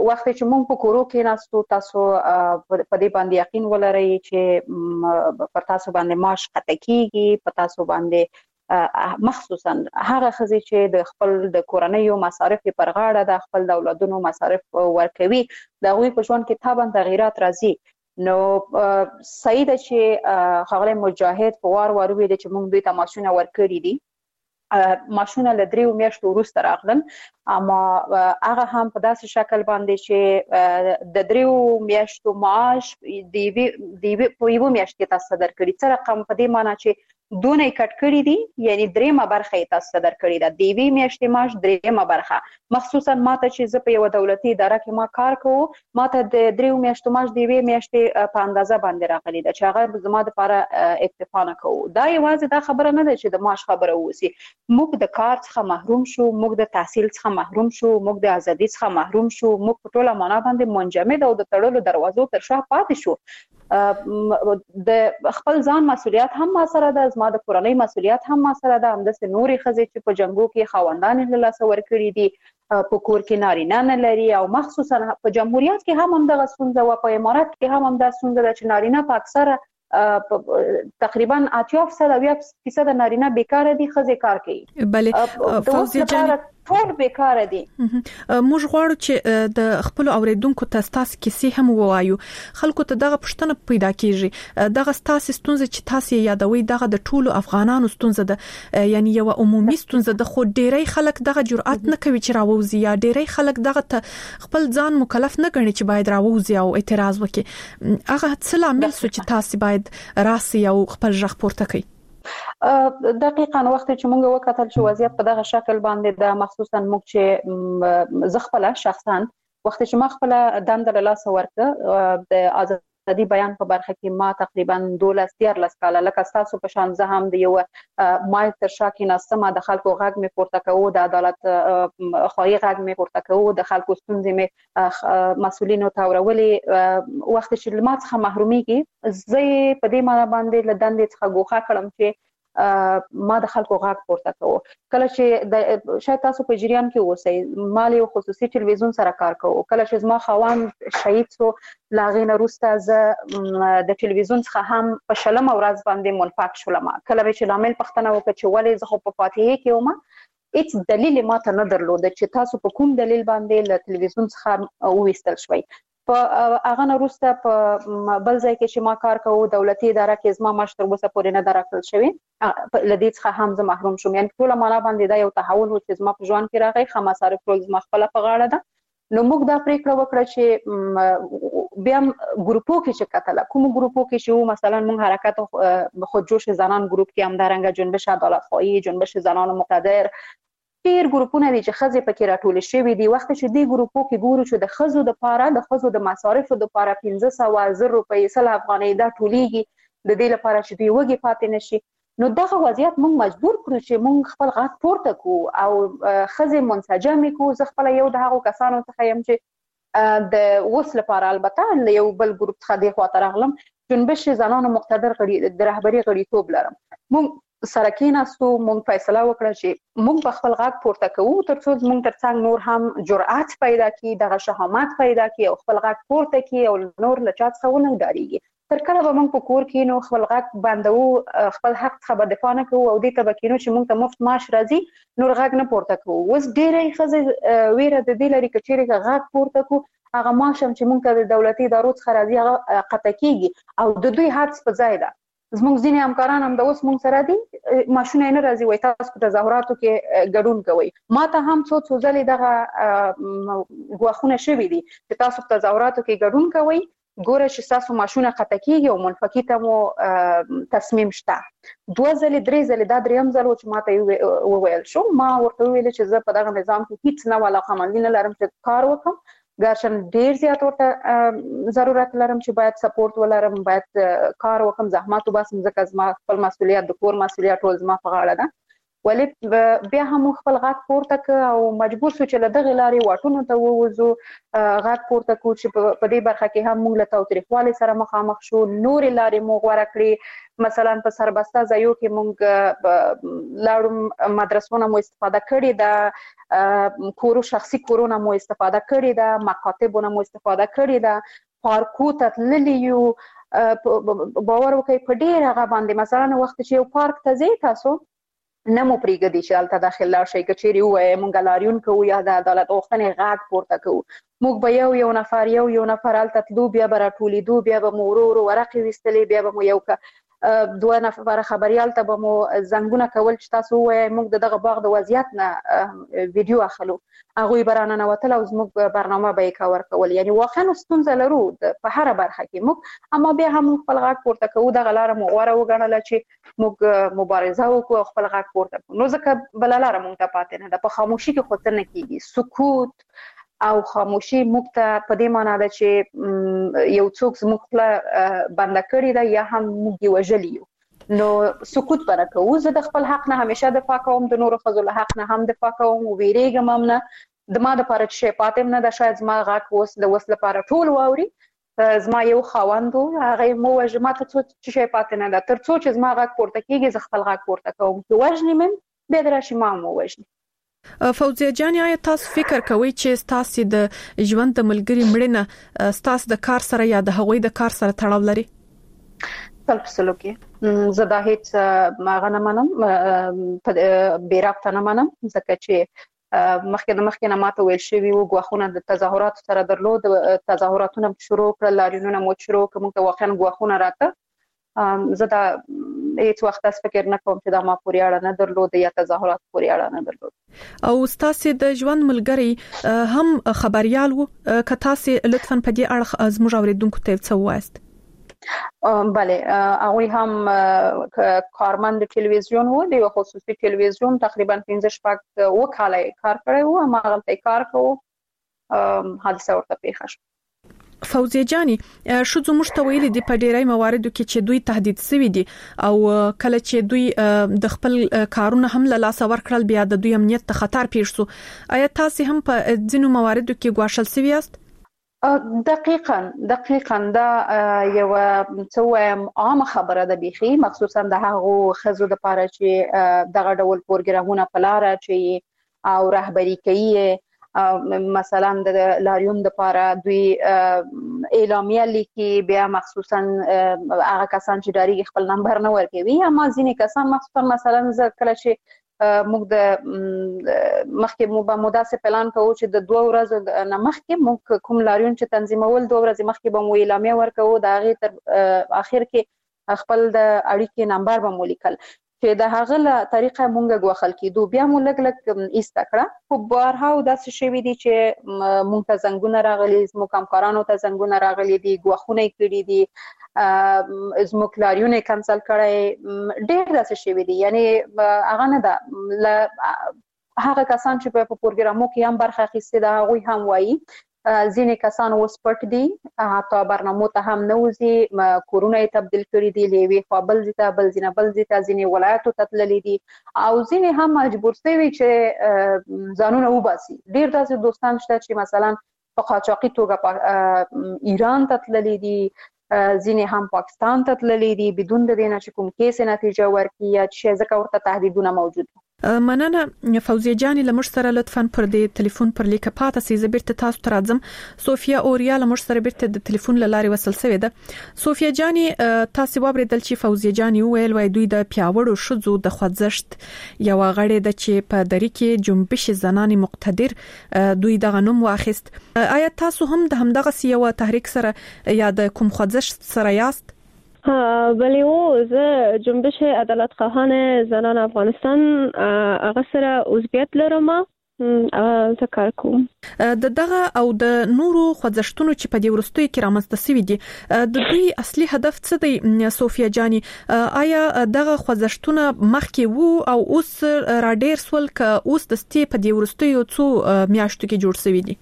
وخت چې موږ په کورو کې ناستو تاسو په دې باندې یقین ولرئ چې پر تاسو باندې معاش قطع کیږي، په تاسو باندې مخصوصا هغه ښځې چې د خپل د کورنیو مصارف پر غاړه د خپل د اولادونو مصارف ورکوي د هغوی په ژوند کې طبعا تغیرات راځي. نو صحیح ده چې ښاغلی مجاهد په وار وار ویلي چې موږ دوی ته معاشونه ورکړي دي. معاشونه له 3 میاشتو وروسته راغلل، اما هغه هم په داسې شکل باندې چې د 3 میاشتو معاش په 1 میاشت کې تاسو ته درکړي. څه رقم په دې معنی چې دونه یې کټ کړي دي، یعنی 3مه برخه یې تاسو ته درکړې ده، د 1 میاشتې معاش 3مه برخه. مخصوصا ماته چې زه په یوه دولتي اداره کې ما کار کوم، ماته د 3 میاشتو معاش د 1 میاشتې په اندازه باندې راغلی ده چې هغه زما دپاره اکتفا نه کوو. دا یوازې دا خبره نه ده چې د معاش خبره واوسي، موږ د کار څخه محروم شو، موږ د تحصیل څخه محروم شو، موږ د ازادي څخه محروم شو، موږ په ټوله معنا باندې منجمد او د تړلو دروازو تر شا پاتې شو. د خپل ځان مسؤلیت هم ما سره ده، زما د کورنۍ مسؤلیت هم ما سره ده، همداسې نورې ښځې چې په جنګو کې خاوندان له لاسه ورکړي دي، په کور کې نارینه نه لري، او مخصوصا په جمهوریت کې هم همدغه ستونزه وه، په امارات کې هم همدا ستونزه ده چې نارینه په اکثره تقریبا 80% نارینه بیکاره دي، ښځې کار کوي. بله فوزیه جان ټول بیکاره دي. موږ غواړو چې د خپل اوریدونکو ته ستاسو کیسې هم ووایو. خلکو ته دغه پوښتنه پیدا کیږي، دغه ستاسو ستونزه چې تاسو یادوي دغه د ټولو افغانانو ستونزه ده، یعنی یو عمومي ستونزه ده، خو ډېری خلک دغه جرأت نه کوي چې راووزي، یا ډېری خلک دغه ته خپل ځان مکلف نه ګڼي چې باید راووزي او اعتراض وکړي. هغه څه لامل سو چې تاسو باید راسي او خپل ژغ پورته کړئ؟ دقیقاً وخت چې موږ وکتل چې وضعیت په دغه شکل باندې ده، مخصوصا موږ چې زه خپله شخصا وخت چې ما خپله دنده له لاسه ورکړه د آزادي بیان په برخه کې، ما تقریبا 12-13 کاله لکه ستاسو په شان زه هم د یو مایک تر شا کېناستم، د خلکو غږ مې پورته کوو، د عدالت خواهي غږ مې پورته کوو، د خلکو ستونزې مې مسؤلینو ته اورولې. وخت چې له ما څخه محرومیږي، زه یې په دې معنی باندې له دندې څخه ګوښه کړم چې ما د خلکو غږ پورته کوو. کله چې شاید تاسو په جریان کې اوسئ، ما له یو خصوصي تلویزیون سره کار کوو. کله چې زما خاوند شهید سو، له هغې نه وروسته زه د تلویزیون څخه هم په 20مه ورځ باندې منفک شولم. کله چې لامل پوښتنه وکړه چې ولې زه خو په فاتحې کې وم، هیڅ دلیل ما ته نه درلوده چې تاسو په کوم دلیل باندې له تلویزیون څخه وویستل شوئ. په هغه نه وروسته په بل ځای کې چې ما کار کوو، دولتي اداره کې زما معاش تر اوسه پورې نه ده راکړل شوی، له دې څخه هم زه محروم شوم. یعنې ټوله معنا باندې دا یو تحول و چې زما په ژوند کې راغی، ښه مصارف ټول زما خپله په غاړه ده. نو موږ دا پریکړه وکړه چې بیا ګروپو کې چې کتله، کومو ګروپو کې چې مثلا موږ حرکت خودجوش زنان ګروپ کې همدارنګه جنبش عدالت خواهی، جنبش زنان مقتدر، ډېر ګروپونه دي چې ښځې پکې راټولې شوي دي. وخت چې دې ګروپو کې ګورو چې د ښځو دپاره د ښځو د مصارفو دپاره 1500 روپۍ 100 افغانۍ دا ټولېږي، د دې لپاره چې دوی وږې پاتې نه شي. نو دغه وضعیت موږ مجبور کړو چې موږ خپل غږ پورته کړو او ښځې منسجمې کړو. زه خپله یو د هغو کسانو څخه یم چې د اوس لپاره البته له یو بل ګروپ څخه دې خواته راغلم، جنبش زنانو مقتدر د رهبري غړیتوب لرم. موږ سره کېناستو، موږ فیصله وکړه چې موږ په خپل غږ پورته کوو تر څو زموږ تر څنګ نور هم جرأت پیدا کړي، دغه شهامت پیدا کړي او خپل غږ پورته کړي او نور له چا څخه ونه ډارېږي. تر کله به موږ په کور کې نو خپل غږ بندوو، خپل حق څخه به دفاع نه کوو او دې ته به کینو چې موږ ته مفت معاش راځي، نور غږ نه پورته کوو. اوس ډېرې ښځې ویره د دې لري که چېرې غږ پورته کړو، هغه معاش هم چې موږ ته د دولتي ادارو څخه راځي هغه قطع کېږي او د دوی حدس په ځای ده. زموږ ځینې همکاران هم د اوس موږ سره دي، معاشونه یې نه راځي، وایي تاسو په تظاهراتو کې ګډون کوئ. ما ته هم څو ځلې دغه ګواښونه شوي دي چې تاسو په تظاهراتو کې ګډون کوئ، ګوره چې ستاسو معاشونه قطع کېږي او منفکي ته مو تصمیم شته. 2 ځلې 3 ځلې دا 3م ځل و چې ما ته وویل شو. ما ورته وویل چې زه په دغه نظام کې هیڅ نه علاقه‌مندي نه لرم چې کار وکړم، ګرچن ډېر زیات ورته ضرورت لرم چې باید سپورت ولرم، باید کار وکړم، زحمت وباسم، ځکه زما خپل مسؤلیت د کور مسؤلیت ټول زما په غاړه ده. ولې بیا هم خپل غږ پورته ک او مجبور شو چې له دغه لارې واټونو ته ووزو غږ پورته کو چې په دې برخه کې هم موږ له تاوتریخوالي سره مخامخ شو نورې لارې مو غوره کړې مثلا په سربسته ځایو کې موږ لاړو مدرسونه مو استفاده کړې ده کورو شخصي کورونه مو استفاده کړې ده مکاتبونه مو استفاده کړې ده پارکو ته تللي یو باور وکړئ په ډېر هغه باندې مثلا وخت چې یو پارک ته ځئ تاسو نه مو پرېږدي چې هلته داخل لاړ شئ که چېرې ووایئ موږ لاریون کوو یا د عدالت غوښتنې غږ پورته کوو موږ به یو نفر هلته تلو بیا به راټولېدو بیا به مو ورو ورو ورقې ویستلې بیا به مو یو دوه نفره خبریال ته به مو زنګونه کول چې تاسو ووایئ موږ د دغه باغ د وضعیت نه ویډیو اخلو هغوی به راننوتل او زموږ برنامه به یې کور کول یعنې واقعا ستونزه لرو په هره برخه کې موږ اما بیا هم خپل غږ پورته کوو دغه لاره مو غوره وګڼله چې موږ مبارزه وکړو او خپل غږ پورته کړو نو ځکه بله لاره موږ ته پاتې نه ده په خاموشي کې خو څه نه کېږي سکوت او خاموشي موږ ته په دې معنا ده چې یو څوک زموږ خوله بنده کړې ده یا هم موږ یې وژلي یو نو سکوت به نه کوو زه د خپل حق نه همیشه دفاع کوم د نورو ښځو له حق نه هم دفاع کوم ویرېږم هم نه د ما دپاره چې شی پاتې هم نه ده شاید زما غږ اوس د اوس لپاره ټول واوري زما یو خاوند و هغه یې مو وژه ما ته څه شی پاتې نه ده تر څو چې زما غږ پورته کېږي زه خپل غږ پورته کوم که وژنې مې بیا د راشي ما هم ووژني فوزیه جانې آیا تاسو فکر کوئ چې ستاسو د ژوند د ملګري مړینه ستاسو د کار سره یا د هغوی د کار سره تړاو لري؟ سل په سلو کې زه دا هیڅ هغه نه منم بې ربطه نه منم ځکه چې مخکې نه ماته ویل شوي وو ګواښونه د تظاهراتو سره درلود تظاهراتونه شروع کړل لاریونونه مو شروع کړل موږ ته واقعا ګواښونه راته زه دا هیڅ وخت داس فکر نه کوم چې دا ما پورې اړه نه درلود یا تظاهرات پورې اړه نه درلود او تاسو د ژوند ملګری هم خبريال وو که تاسو لطفاً په دې اړه زموږ اوریدونکو ته څه وایست؟ بله هغوی هم کارمند تلویزیون وو د یو خصوصي تلویزیون تقریبا 15 کاله کار کړی وو هغلته کار کوو حادثه ورته پیښه شوه فوزیه جانې شذو موږ ویلي دي په ډیری مواردو کې چې دوی تهدید شوي دي او کله چې دوی د خپل کارونه هم له لاسه ورکړل بیا د دوی امنیت ته خطر پیښ شو آیا تاسو هم په ځینو مواردو کې ګواښل شوي یاست؟ دقیقاً دا یو څه وایم عامه خبره ده بیخي مخصوصا د هغو ښځو دپاره چې دغه ډول پروګرامونه په لاره چې او رهبري کوي مثلا د لاریون دپاره دوی اعلامیه لیکي بیا مخصوصا هغه کسان چې ډاریږي خپل نمبر نه ورکوي اما ځینې کسان مخصوصا مثلا زه کله چې موږ د مخکې مو به داسې پلان کوو چې د 2 ورځو نه مخکې موږ کوم لاریون چې تنظیمول 2 ورځې مخکې به مو اعلامیه ورکوو د هغې تر اخر کې خپل د اړیکې نمبر به مو لیکل چې د هغه له طریقه مونږ ګواښل کېدو بیا مو لږ ایسته کړه خو بارها داسې شوي دي چې مونږ ته زنګونه راغلي زموږ همکارانو ته زنګونه راغلي دي ګواښونه یې کړي دي زموږ لاریون یې کنسل کړی ډېر داسې شوي دي یعنې هغه نه ده هغه کسان چې په پروګرامو کې هم برخه اخیستې ده هغوی هم وایي ځینې کسان اوس پټ دي حتی برنامو ته هم نه وځي کورونه یې تبدیل کړي دي له یوې خوا بل ځای ته بل ځای ته ځینې ولایتو ته تللي دي او ځینې هم مجبور شوي چې ځانونه وباسي ډېر داسې دوستان شته چې مثلا په قاچاقي توګه ایران ته تللي دي ځینې هم پاکستان ته تللي دي بدون د دې نه چې کوم کیس نتیجه ورکړي یا چې ځکه ورته تهدیدونه موجود دي مننه فوزیه جانې لمر سره لطفاً پر دې ټلیفون پر لیکه پاتې سي زبرته تاسو ته راځم صوفیا اوریا لمر سره بیرته د ټلیفون لارې وصل شوې ده صوفیا جانې تاسو وبریدل چې فوزیه جانې ویل وای دوی د پیاوړو شذو د خوځښت یو غړي د چې په دری کې جنبش زنان مقتدر دوی دغه نوم واخیست آیا تاسو هم د همدغه یو تحریک سره یا د کوم خوځښت سره یاست؟ بله زه جنبش عدالت خواهان زنان افغانستان هغه سره عضویت لرم زه کار کوم دغه او د نورو خوځښتونو چې په دې وروستیو کې رامنځته شوي دي د دوی اصلي هدف څه دی صوفیا جانې آیا دغه خوځښتونه مخکې وو او اوس را ډیر سول که اوس د ستې په دې وروستیو څو میاشتو کې جوړ شوي دي؟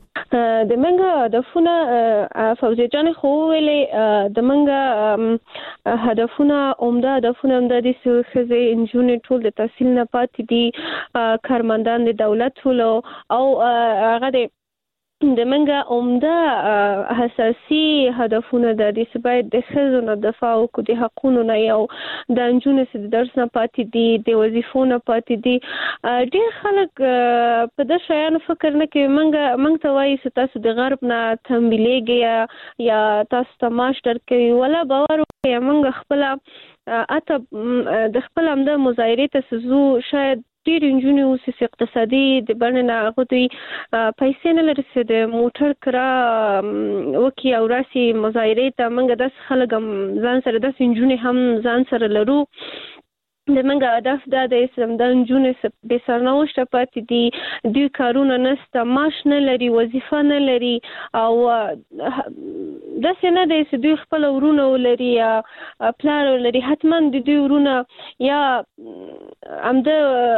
د منګه هدفونه فوزي جان خو ویلې د منګه هدفونه عمده دي چې خزه انجونې ټول د تحصیل نه پاتې دي کارمندان د دولت ټول او هغه د منګه عمده حساسي هدفونه د دې سبا د خزونه دفاع او د حقوقو نه یو د انجونې د درس نه پاتې دي د وظیفو نه پاتې دي ډېر خلک په د شایانو فکر نه کوي منګ ته وایي چې تاسو د غرب نه تمبلیږي یا تاسو تماش درکوي ولا باور وکړئ منګ خپل اته د خپل امده مظاهرې ته سزو شاید ډېر انجونې اوس اقتصادي د بڼې نه هغه دوی پیسې نه لري چې د موټر کرا وکړي او راسي مظاهرې ته موږ داسې خلک هم ځان سره داسې انجونې هم ځان سره لرو د منګه هدف دا دی چې د انجونې بې سرنوشته پاتې دي دوی کارونه نشته معاش نه لري وظیفه نه لري او داسې نه دی چې دوی خپل ورونه ولري یا پلار ولري حتما د دوی ورونه یا همده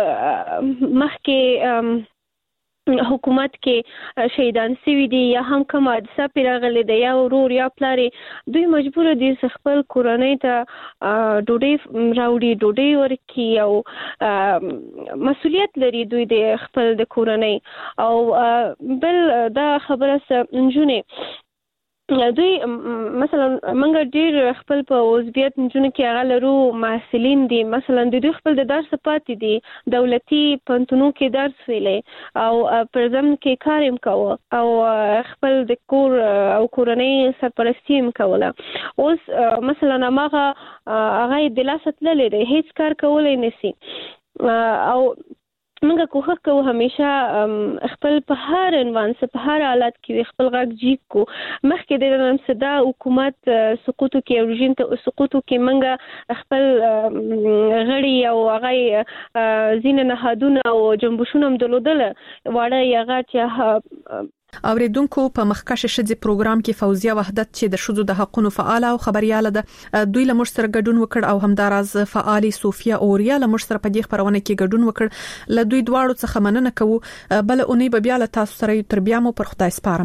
مخکې حکومت کې شهیدان سوي دي یا هم کوم حادثه پیراغلي دی یا ورور یا پلار دوی مجبور دي چې خپل کورنۍ ته ډوډۍ راوړي ورکړي او مسؤلیت لري دوی د خپل د کورنۍ او بل دا خبره انجونې دوی مثلا منګه ډیر خپل په عضویت نجونه کې هغه لرو محصلین دي مثلا دوی خپل د درس پاتې دي دولتي پنتونو کې درس ویلې او پر ځم کې کار هم کاوه او خپل د کور او کورنۍ سرپرستی هم کوله اوس مثلا هغه د لاسه تللی دی هیڅ کار کولای نشي او منګه کوښښ کوو همیشه خپل په هر عنوان په هر حالت کې خپل غږ جیب کو مخکې د نن صدا حکومت سقوط کې او رژیم ته سقوط کې منګه خپل غړي او هغه زین نهادونه او جنبشونه هم دلودل واړه یا غټ اوریدونکو په مخکشه شذې پروګرام کې فوزیه وحدت چې د شذو د حقوقو فعال او خبرياله ده دوی له مشترک ګډون وکړ او همداراز فعالي صوفیا اوریا له مشترک په دې خبرونه کې ګډون وکړ له دوی دواړو څخه مننه کوو بل اونۍ به بیا له تاسو سره تر بیا مو پر خدای سپارم